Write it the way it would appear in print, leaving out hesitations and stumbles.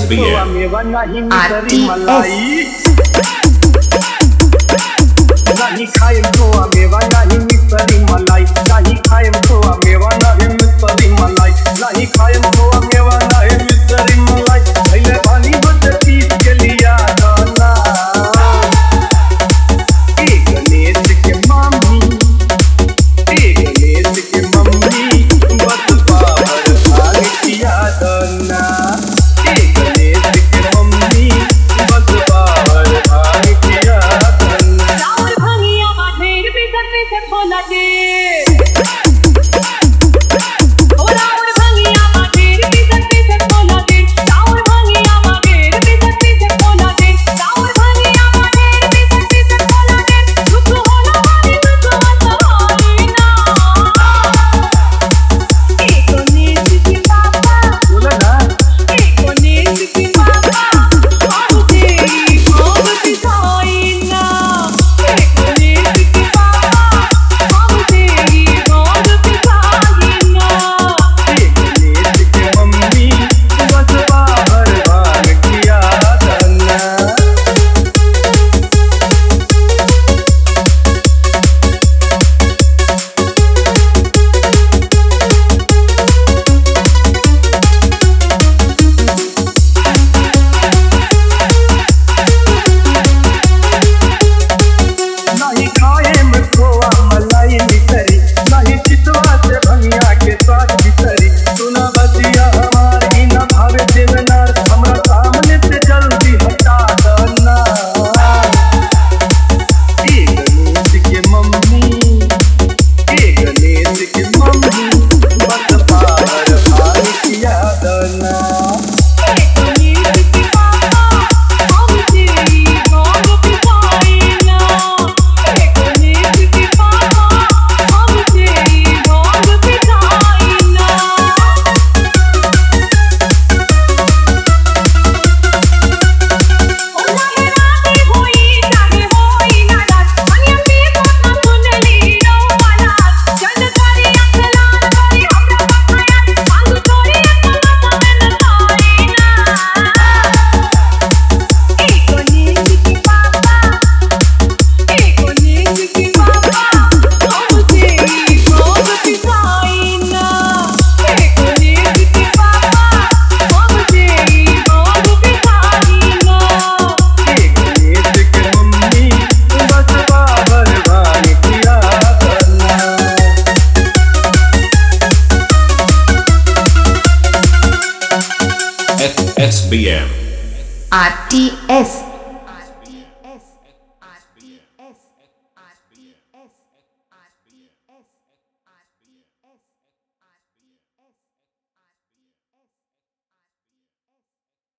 नाही खायम खोवा मेवा नाही मिसरी मलाई नाही खायम खोवा मेवा नाही मिसरी मलाई नाही खायम खोवा मेवा नाही मिसरी मलाई पहले पानी बदती के लिया दाना एक गणेश के मम्मी बस बाहर भाग किया दाना एक गणेश के मम्मी बस बाहर भाग किया SBM RTS